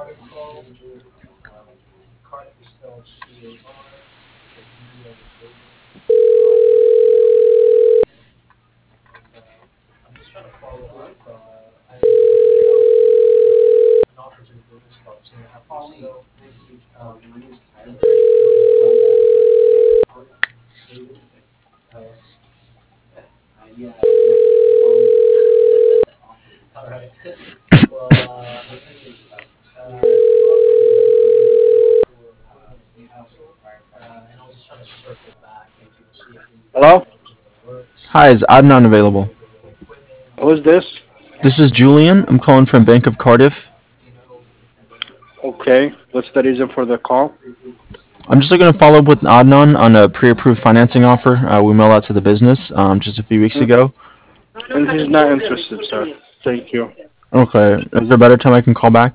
Hello? Hi, is Adnan available? Who's this? This is Julian. I'm calling from Bank of Cardiff. Okay. What's the reason for the call? I'm just looking to follow up with Adnan on a pre-approved financing offer we mailed out to the business just a few weeks Mm, ago. And he's not interested, sir. Thank you. Okay, is there a better time I can call back?